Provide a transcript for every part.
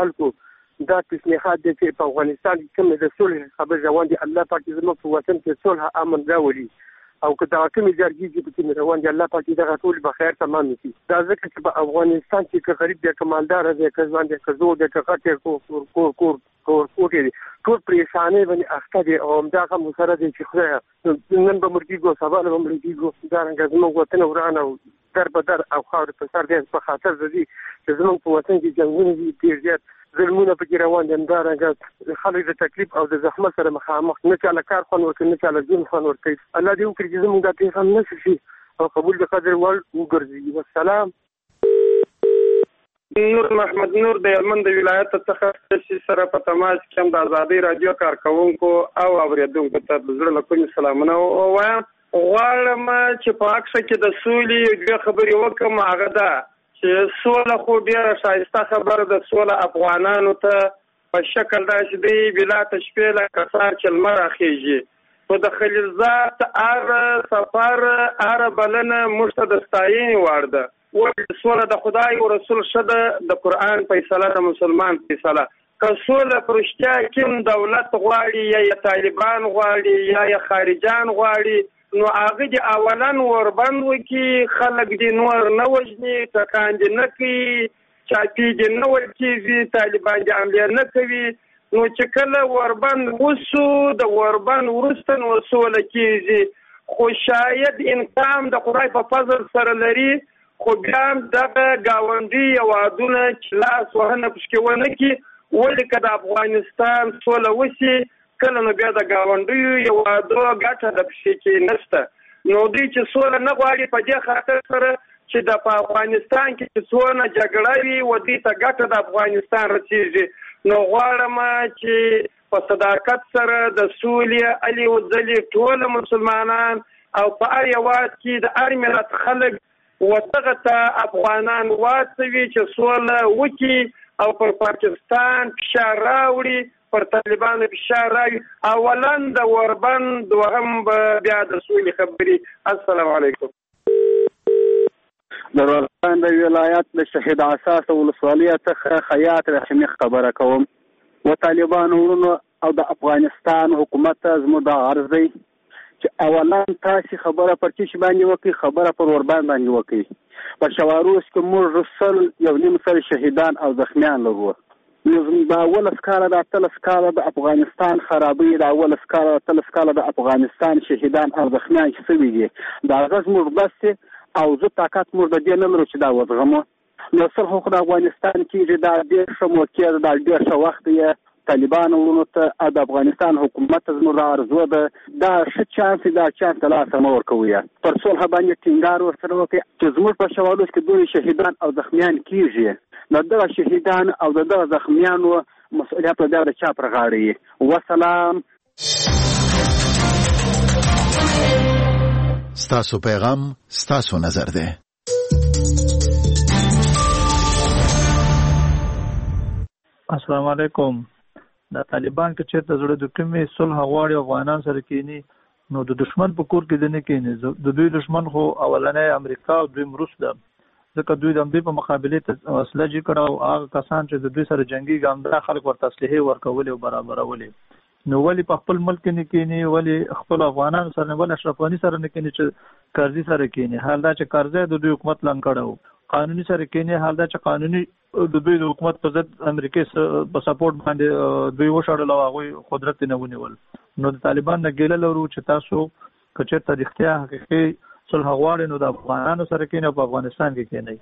خلکو دا پیشنهاد دی چې په افغانستان کې کوم د صلح خبرې روان دي الله پاک زموږ په وطن کې صلح امن راولي او که دا کومې جرګې چې پکې روان دي الله پاک دغه ټول به خیر تمام کړي. دا ځکه چې په افغانستان کې که غریب دی که مالدار دی که ځوان دی که زوړ دی که غټ دی کوټې دي ټول پریشانۍ باندې اخته دي او همدغه مو سره دی چې خدایه نن به مړ کېږو سبا نه به مړ کېږو دارنګه زموږ وطن وران او در په در او خاورې په سر دی په خاطر د دې چې زموږ په وطن کې جنګونه دي ډېر زیات ظلمونه پکې روان دي همدارنګه خلک د تکلیف او د زحمت سره مخامخ نه چاله کار خوند ورکوي نه چاله ژوند خوند ورکوي. الله دې وکړي چې زموږ دا پیغام نشي شي او قبول د قدر وړ وګرځي. والسلام. نور محمد نور د هلمند ولایت څخه سره په تماس کې هم د ازادۍ رادیو کارکونکو او اورېدونکو ته د زړه له کومې سلامونه ووایم. غواړم چې په عکس کې د سولې دوه خبرې وکړم. هغه ده چې سوله خو ډېره ښایسته خبره ده. سوله افغانانو ته په شکل داسې دی بلا تشبیه لکه سهار چې لمر راخیږي. خو د خلیلزاد هر سفر هر بلنه موږ ته د ستاینې وړ ده. سوله د خدای او رسول شه د قرآن فیصله د مسلمان فیصله. که سوله په رښتیا کوم دولت غواړي یا طالبان غواړي یا خارجان غواړي نو هغه دې اولا وربند وکړي خلک دې نور نه وژني ټکان دې نه کوي چاپي دې نه ورکېږي طالبان دې حمله نه کوي. نو چې کله وربند وسو د وربند وروسته نو سوله کېږي. خو شاید انقام د خدای په فضل سره لري خو بیا هم دغه ګاونډي هېوادونه چې لاس وهنه پشکې ونه کړي ولې که د افغانستان سوله وشي کله نو بیا د ګاونډیو هېوادو ګټه د پښې کې نشته. نو دوی چې سوله نه غواړي په دې خاطر سره چې په افغانستان کې چې څونه جګړه وي و دوی ته ګټه د افغانستان رسېږي. نو غواړم چې په صداقت سره د سولې علي وځلي ټول مسلمانان او په هر هېواد کې د هر ملت خلک ودغه ته افغانان واڅوي چې سوله وکړي او پر پاکستان فشار راوړي پر طالبانو فشار راوړي. اولا د وربند دوهم به بیا د سولې خبرې. السلام علیکم. د روزګان د ولایت د شهید اساس ولسوالۍ څخه خیاط رحمي خبره کوم. و طالبانو ورونو او د افغانستان حکومت زموږ د عرضی چې اولا تاسو خبره پر چی باندې وکي خبره پر وربند باندې وکي. په شواروس کې موږ رسل یو نیم سر شهیدان او زخمیان لرو. نو دا اول اسکاله د اتل اسکاله د افغانستان خرابې د اول اسکاله اتل اسکاله د افغانستان شهیدان او زخمیان چې سوي دي دا غږ موږ بس او زه طاقت موږ د دې نه لرو چې دا وزغمو. نو سر خو د افغانستان کې دا ډېر ښه موقع ده دا ډېر ښه وخت دی طالبان ورونو ته د افغانستان حکومت زموږ ارزو ده دا ښه چانس دا چانس ته لاس مه ورکوي پر صلح باندې ټینګار ورسره وکړي چې زموږ په شوالوس کې دوی شهیدان او زخمیان کیږي. نو دغه شهیدان او دغه زخمیانو مسؤلیت د چا پر غاړه وي. والسلام. ستاسو پیغام ستاسو نظر ده. السلام علیکم. د طالبان کې چیرته زړه د کومې صلح غواړي افغانان سره کینی نو د دشمن په کور کې نه کینی. د دوی دشمن خو اولنې امریکا او دوی روس ده ځکه دوی د دې په مقابله ته اسلحه جوړ او هغه کسان چې د دوی سره جنگي ګامدار خلک ورته اسلحه ورکول او برابرول. نو ولی په خپل ملک نه کینی ولی خپل افغانان سره نه ول اشرف غنی سره نه کینی چې قرضې سره کینی. حال دا چې قرضې د دوی حکومت لنګ کړو قانوني سره کینی. حال دا چې قانوني د دوی د حکومت په ضد امریکای په سپورټ باندې دوی وشړل او هغه قدرت نه ونیول. نو د طالبان نه ګیله لرو چې تاسو کچې تاریخیا حقیقي صلح غواړي نو د افغانانو سره کینی او په افغانستان کې کینی.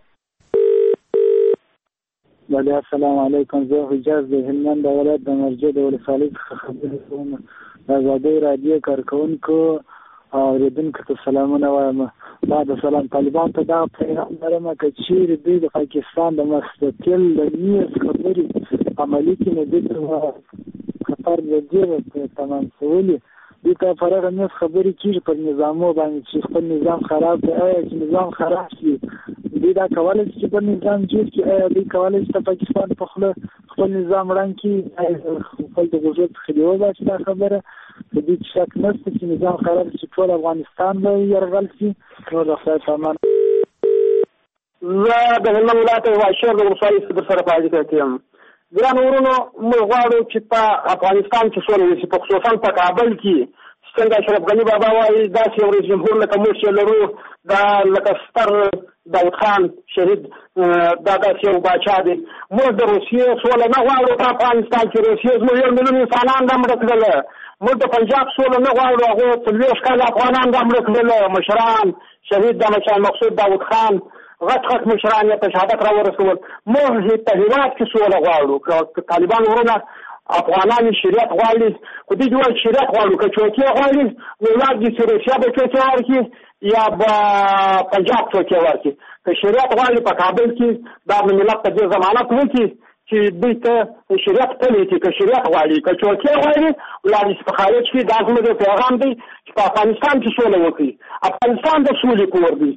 بله السلام علیکم. زه حجاز د هلمند ولایت د مرجع د ولسوالۍ څخه خبرې کوم. د ازادۍ رادیو کارکونکو او اوریدونکو ته سلامونه وایم. بعد سلام طالبان ته دا پیغام لرم که چیرې دوی د پاکستان د مستقل د نیت خبرې عملي کړي نو دوی ته خطر د دې تمام سولي دوی ته فرغ نیت خبرې کېږي پر نظامو باندې چې خپل نظام خراب دی. آیا چې نظام خراب شي دوی دا کولی شي چې بل نظام جوړ کړي. آیا دوی کولی شي د پاکستان په خوله خپل نظام ړنګ کړي. خپل د غوږو څخه دې وباسي دا خبره د دې شک نشته چې نظام خراب شي ټول افغانستان به یرغل شي. نو د خدای په امان. زه د هلمند ولایت واشیر د ولسوالۍ صدر سره په اړیکه کې یم. ګران ورونو موږ غواړو چې په افغانستان کې سوله وشي، په خصوصا په کابل کې څنګه اشرف غني بابا وایي داسې یو رئیس جمهور لکه موږ چې لرو دا لکه ستر داود خان شهید دا داسې یو باچا دی. موږ د روسیې سوله نه غواړو په افغانستان کې. روسیې زموږ 1 میلیون انسانان را مړه کړله. موږ د پنجاب سوله نه غواړو، هغوی 40 کاله افغانان را مړه کړله، مشران شهید د مشال مقصود داود خان غټ مشران یې په شهادت را ورسول. موږ په هېواد کې سوله غواړو. که طالبان ورونه افغانان شریعت غواړي، خو دوی وایي شریعت غواړو، که چوکۍ غواړي نو ولاړ دي چې روسیه به چوکۍ ورکړي یا به پنجاب چوکۍ ورکړي. که شریعت غواړي په کابل کې دا د ملت ته دې ضمانت وکړي چې دوی ته شریعت پلی کړي. که شریعت غواړي، که چوکۍ غواړي ولاړ دي په خارج کې. دا زموږ پیغام دی چې په افغانستان کې سوله وکړي. افغانستان د سولې کور دی.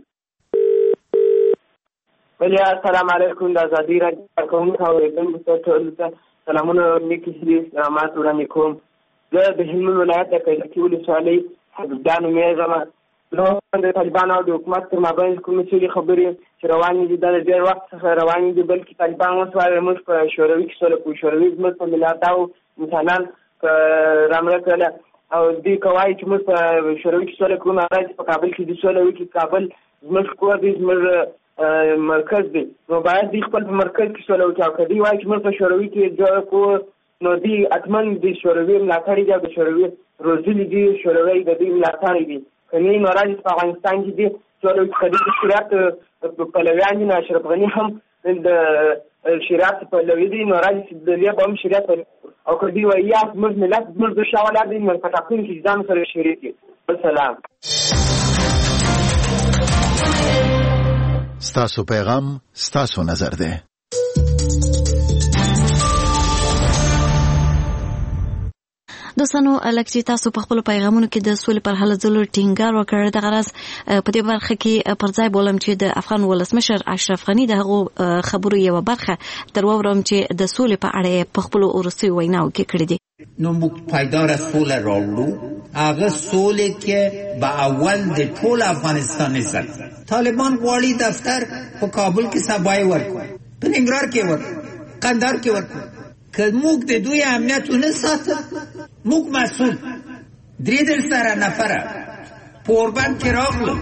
السلام علیکم. د ازادي راډیو کارکوونکو اوریدونکو ټولو ته سلامونه نیکې هیلې سلامات وړاندې کوم. زه د هلمند ولایت د کیلکي ولسوالۍ حبیبجان نومیږم. نو د طالبانو او د حکومت تر مابین کومې څه خبرې چې روانې دي دا د ډېر وخت څخه روانې دي، بلکې طالبان اوس وایي موږ په شوروي کې سوله کوو. شوروي زموږ په ملاتاو انسانان رامړه کړله او دوی که وایي چې موږ په شوروي کې سوله کوو، هغه چې په کابل کې دې سوله وکړي. کابل زموږ کور دی، زموږ مرکز دی، نو باید دوی خپل په مرکز کې سوله وکړي. او که دوی وایي چې موږ په شوروي کې جوړ کوو، نو دوی حتما د شوروي ملاتړي دي او د شوروي روزلي دي، شوروي د دوی ملاتړي دي. که نه نو راځي په افغانستان کې دي سوله وکړي. د شریعت پلویان دي، نو اشرف غني هم د شریعت پلوي دي، نو راځي چې د دې به هم شریعت او که دوی وایي یا زموږ ملت زموږ د شا ولاد دي، نو په ټاکنو کې ځان سره شریک دي. السلام. ستاسو پیغام ستاسو نظر ده. دوستانو الکه تاسو په خپل پیغامونو کې د سولې پر حل ځلو ټینګار وکړ. د غرض په دې برخه کې پر ځای بولم چې د افغان ولسمشر اشرف غني دغه خبرو یو برخه درورم چې د سولې په اړه په خپل ورسي ویناو کې کړی دی. نو موږ پایدار سولې راوړو، هغه سولې کې به اول د ټول افغانستان عزت. طالبان غواړي دفتر په کابل کې سبای ورکړي، په ننګرهار کې ورکړي، قندهار کې ورکړي. که موږ د دوی امنیت ونه ساتو، موږ مسئول 3 سره نفره پوربند کې راغلو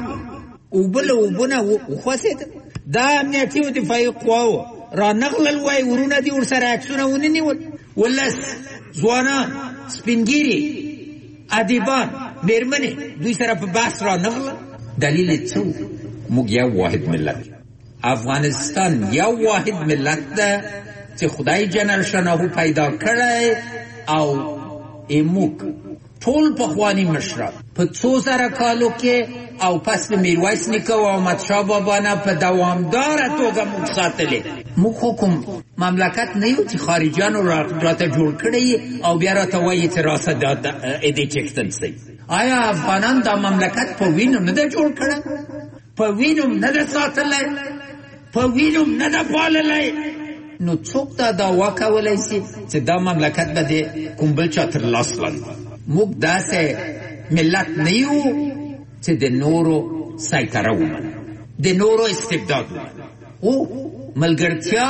اوبونه وخواسید، دا امنیتي و دفاعي قواو را نغلل وای ورونه دي ورسره عکسونه ونیول، ولس ځوانان سپینګيري ادیبان میرمنې دوی سره په بحث را نغلل. دلیل څه؟ موږ یو واحد ملت، افغانستان یو واحد ملت ده چې خدای جنرال شناهو پیدا کړی او ایموک ټول پخوانی مشران په 200 کالو کې او پس د میرویس نیکه او احمد شاه بابا نه په دوامداره توګه موږ ساتلې. موږ حکم مملکت نه یو چې خارجیانو راته جوړ کړی او بیا راته وایي چې راسه دې چکتن سي. آیا افغانان دا مملکت په وینو نه ده جوړ کړی؟ په وینو نه ده ساتلی؟ په وینو نه ده پاللی؟ نو څوک دا دعوا کولی شي چې دا مملکت به د کوم بل چا تر لاس لاندې؟ موږ داسې ملت نه یو چې د نورو سیطره ومنو، د نورو استبداد ومنو. او ملګرتیا،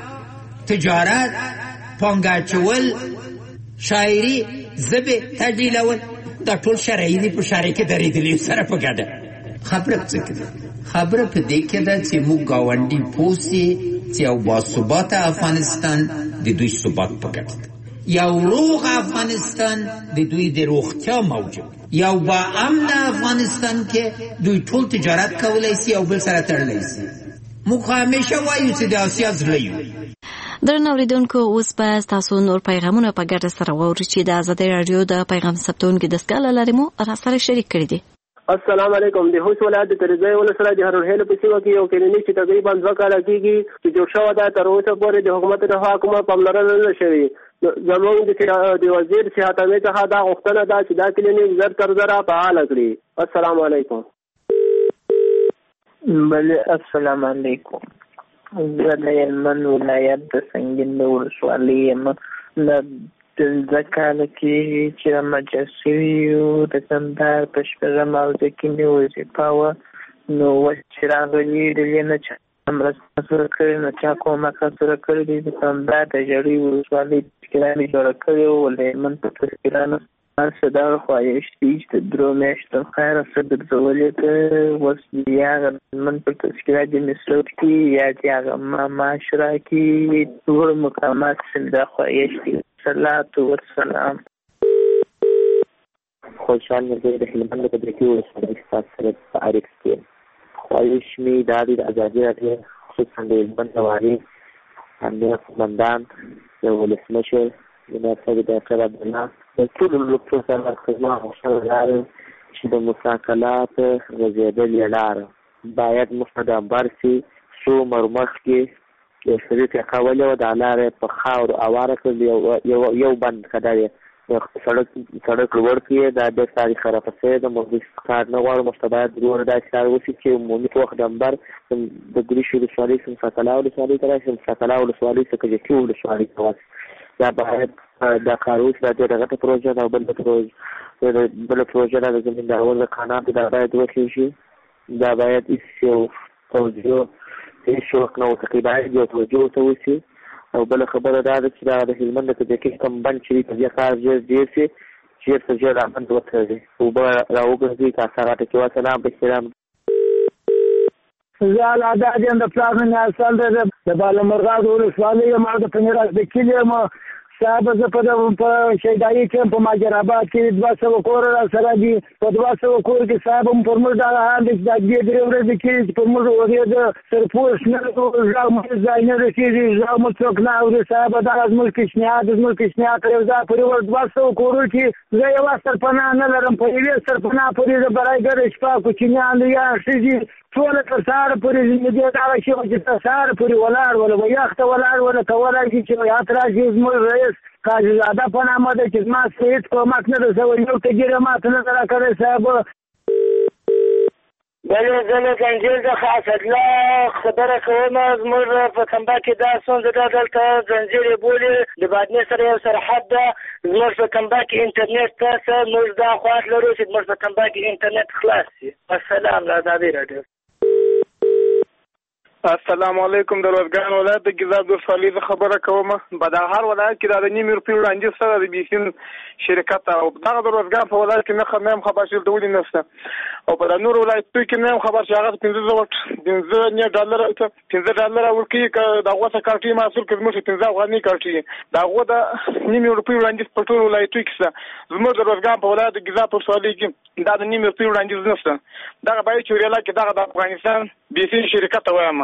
تجارت، پانګه اچول، شاعري، ژبې تجلیلول، دا ټول شرعي دي، په شرع کې درېدلي سره په ګډه. خبره څه ده؟ خبره په دې کې ده چې موږ ګاونډي پوسي چې یو باثباته افغانستان د دوی ثبات په ګټه، یو روغ افغانستان د دوی د روغتیا موجود، یو با امن افغانستان کې دوی ټول تجارت کولی شي او بل سره تړلی شي. موږ همیشه وایو چې د اسیا زړه یو. درنو اوریدونکو، اوس به تاسو نور پیغامونه په ګډه سره واورئ چې د ازادي رادیو د پیغام ثبتونکو د سکاله لري مو را سره شریک کړی دي. السلام علیکم. د خوست ولایت د تریزای ولسوالۍ د هرورهیل په سیمه کې یو کلینیک چې تقریبا 2 کاله کېږي چې جوړ شوی ده، تر اوسه پورې د حکومت لخوا کومه پاملرنه نه شوې. زموږ د وزیر صحت امنیت څخه دا غوښتنه ده چې دا کلینیک زر تر زره فعال کړي. السلام علیکم. بله السلام علیکم. زه د هلمند ولایت د سنګین د ولسوالۍ یم. د کاله کې چې مجلسي یو د کندهار په شپږم حوزه کې مې وظیفه وه، نو اوس چې راغلي ډلې نه مرسته سره کړې نه چا کومک سره کړی دی د کندهار د جړۍ ولسوالۍ تذکیرانې جوړه کړې وه د هلمند په تذکیرانو هر څه دغه خوایش دي چې د درو میاشتو خیره څه ګرځولې ده اوس یا هغه هلمند په تذکیره د مصروف کې یا د هغه معاشره کې ټول مقامات دا خوایش دي. صلات والسلام. خوشحال مزید د هلمند په دکی ولسوالۍ ستاسو سره په اړیکه کې خواهش مې دا دی د ازادي راډیو خصوصا د هلمند د والي امیر قومندان د ولسمشر جناب صاحب ډاکټر عبدالله د ټولو لوکتو سره خدمه غوښتنه لرم چې د مساکلات غځېدلې لاره باید مستدبر سي. څو مرمخ کې یو سړي ټیقه ولې وه دا لاره په خاورو اواره کړل یو بند کډه یې سړک لوړ کړي دا ډېر تاریخ خرابه شوی د موږ کار نه غواړو موږ ته باید دروغ داسې کار وشي چې عمومي پوخدمبر د ګریش ولسوالۍ څخه مساکله ولسوالۍ ته راشي مساکله ولسوالۍ څخه کجکي ولسوالۍ ته ورسي دا باید دا کار وشي دا ډېره غټه پروژه ده او بله پروژه ده د زمیندارول د کاناتو دا باید وشي دا باید هېڅ یو توجه هېڅ وخت نه ورته کوي باید یو توجه ورته وشي. او بل خبره دا ده چې دا د هلمند د تجکي کوم بند چې په دې کار ډېر شي ژر تر ژره دا بند وتړي اوبه راوګرځي که اثرات کې وسلام بسلام. زه العداد یم د پلار نه اصل د بالامرغاز ولسوالۍ یم او د پنیراس د کلي یم صاحب. زه په شیدایي کې په ماجراباد کې 200 کور را سره دي په 200 کور کې صاحب هم پر موږ دا حال دی چې دا درې ورځې کې پر موږ ورې د سرپوش نه ځای نه رسېږي ځای مو څوک نه اوري صاحب. دا زموږ پیشنهاد یو ځای پورې 200 کورو کې زه یوه سرپناه نه لرم په یوې سرپناه پورې د برایګرې شپه کوچنیان یا ښځې ټوله تر سهاره پورې زندګي دغه شی وه چې تر سهاره پورې ولاړ وله به یخته ولاړ وله کولی شي چې یاد راشي زموږ رئیس قاضي زاده په نامه ده چې زما څه هېڅ کومک نه ده شوی یو تګیره ماته نه ده راکړی صاحب. بله زه له زنجیر څخه اسدالله خبره کوم. زموږ په کمبا کې دا ستونزه ده دلته زنجیر یې بولي د بادنې سره یو سرحد ده. زموږ په کمبا کې انټرنېټ ته موږ دا خواهش لرو چې زموږ په کمبا کې انټرنېټ خلاص شي. السلام له ازادي راډیو. السلام علیکم. د روزګان ولایت د ګیزاب ولسوالۍ څخه خبره کوم. په دغه ولایت کې د نیمې روپۍ وړاندیز سره د بیسین شرکت او دغه د روزګان په ولایت کې نه خبر شول ته ولې نشته او په نور ولایتونو کې نه خبر چې هغه 15 ډالر ورکوي که دغه څه کارټي محصول کې زموږ 15 افغانۍ کارټي دغه د نیمې روپۍ وړاندیز په ټول ولایتونو کې شته. زموږ د روزګان په ولایت د ګیزاب ولسوالۍ کې دا د نیمې روپۍ وړاندیز نشته. دغه باید چې ریاله کې دغه د افغانستان بیسین شرکت وایم.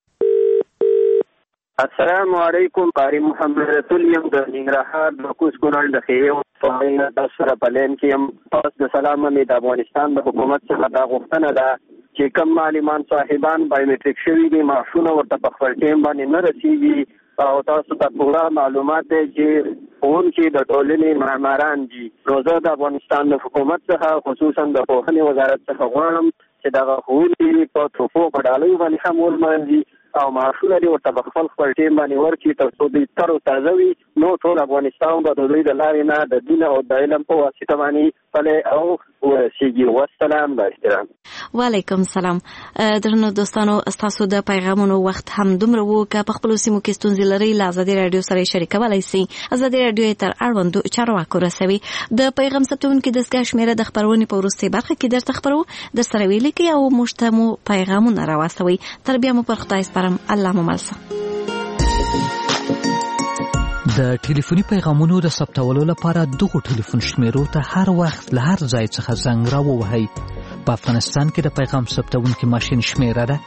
السلام علیکم. قاری محمد رسول یم د ننګرهار د کوز کونړ د خیرې ولسوالۍ نه د سره په لین کې یم. تاسو د سلام مې د افغانستان د حکومت څخه دا غوښتنه ده چې کوم معلمان صاحبان بایومټریک شوي دي معاشونه ورته په خپل ټایم باندې نه رسیږي او تاسو ته پوره معلومات دی چې ښوونکي د ټولنې معماران دي. نو زه د افغانستان د حکومت څخه خصوصا د پوهنې وزارت څخه غواړم چې دغه ښوونکي په توپو په ډالیو باندې هم ولمانځي او معاشونه دې ورته په خپل ټایم باندې ورکړي تر څو دوی تر او تازه وي. نو ټول افغانستان به د دوی د لارې نه د دین او د علم په واسطه باندې پلی او ورسیږي. والسلام با احترام. وعلیکم السلام. درنو دوستانو ستاسو د پیغامونو وخت هم دومره وو که په خپلو سیمو کې ستونزې لرئ له ازادي راډیو سره شریکولی سئ. ازادي راډیو یې تر اړوندو چارواکو رسوي. د پیغام ثبتونکي دستګاه شمېره د خپرونې په وروستۍ برخه کې درته خپرو درسره ویې لیکئ او موږ ته مو پیغامونه راواستوئ. تر بیا مو پر خدای سپارم. الله مو مل شه. د ټلیفوني پیغامونو د ثبتولو لپاره دغو ټلیفون شمیرو ته هر وخت له هر ځای څخه زنګ راووهئ. په افغانستان کې د پیغام ثبتونکي ماشین شمیره ده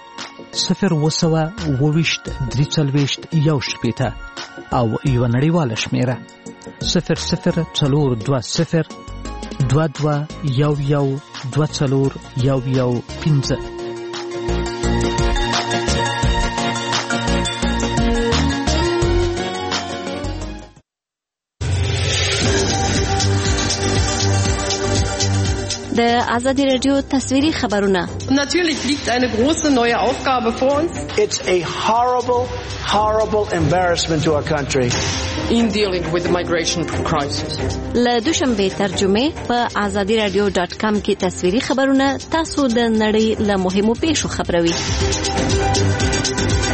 0202341 او یوه نړیواله شمیره 002022112415. د آزادی رادیو تصویری خبرونه. Natürlich liegt eine große neue Aufgabe vor uns. It's a horrible embarrassment to our country. In dealing with the migration crisis. له دوشنبه ترجمه په azadiradio.com کې تصویری خبرونه تاسو د نړۍ له مهمو پیښو خبروي.